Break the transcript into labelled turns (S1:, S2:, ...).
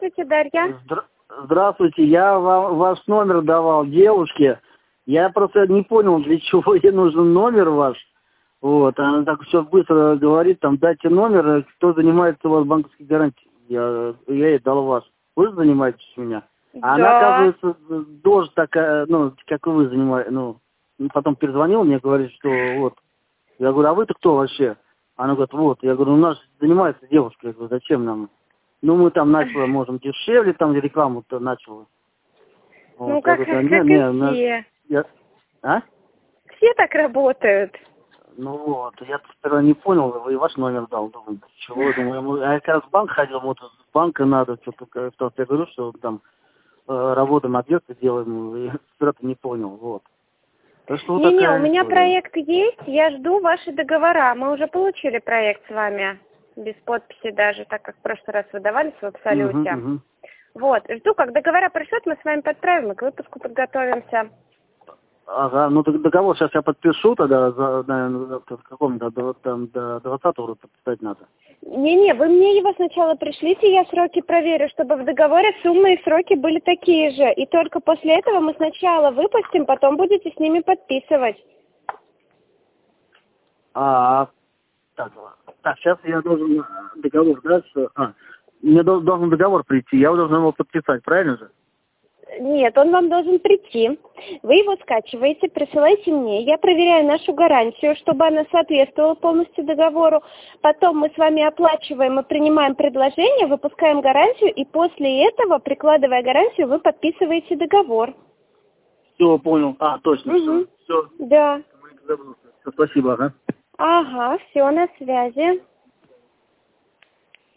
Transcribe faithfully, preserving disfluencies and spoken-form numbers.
S1: Здравствуйте, Дарья.
S2: Здра- Здравствуйте, я вам ваш номер давал девушке. Я просто не понял, для чего ей нужен номер ваш. Вот, она так все быстро говорит, там, дайте номер, кто занимается у вас банковской гарантией. Я, я ей дал ваш. Вы же занимаетесь у меня. А она,
S1: Да.
S2: оказывается, тоже такая, ну, как и вы занимаетесь, ну, потом перезвонил мне, говорит, что вот. Я говорю, а вы-то кто вообще? Она говорит, вот. Я говорю, у нас занимается девушка. Я говорю, зачем нам? Ну, мы там начали, можем дешевле, там рекламу-то начала. Вот.
S1: Ну,
S2: Я
S1: как,
S2: говорю,
S1: как
S2: да, не,
S1: и
S2: не, на-
S1: все.
S2: я- а?
S1: Все так работают.
S2: Ну вот, я сперва не понял, и ваш номер дал. Думаю, чего, думаю, ему- а я как раз в банк ходил, вот с банка надо, что-то, что я говорю, что там э, работаем, объекты делаем, и сперва не понял, вот. Так что вот
S1: Не-не, у
S2: такая
S1: меня
S2: история.
S1: проект есть, я жду ваши договора. Мы уже получили проект с вами, без подписи даже, так как в прошлый раз выдавались в Абсолюте.
S2: Мгм, мгм.
S1: Вот, жду, как договора пришлют, мы с вами подправим и к выпуску подготовимся.
S2: Ага, ну так договор сейчас я подпишу тогда, за, наверное, в каком до, до, там, до двадцатого вроде подписать надо.
S1: Не-не, вы мне его сначала пришлите, я сроки проверю, чтобы в договоре суммы и сроки были такие же. И только после этого мы сначала выпустим, потом будете с ними подписывать.
S2: А, так, так, сейчас я должен договор, да, что, а, мне дол- должен договор прийти, я должен его подписать, правильно же?
S1: Нет, он вам должен прийти. Вы его скачиваете, присылаете мне. Я проверяю нашу гарантию, чтобы она соответствовала полностью договору. Потом мы с вами оплачиваем и принимаем предложение, выпускаем гарантию, и после этого, прикладывая гарантию, вы подписываете договор.
S2: Все, понял. А, точно,
S1: Угу.
S2: все. Все.
S1: Да.
S2: Спасибо, ага.
S1: Ага, все на связи.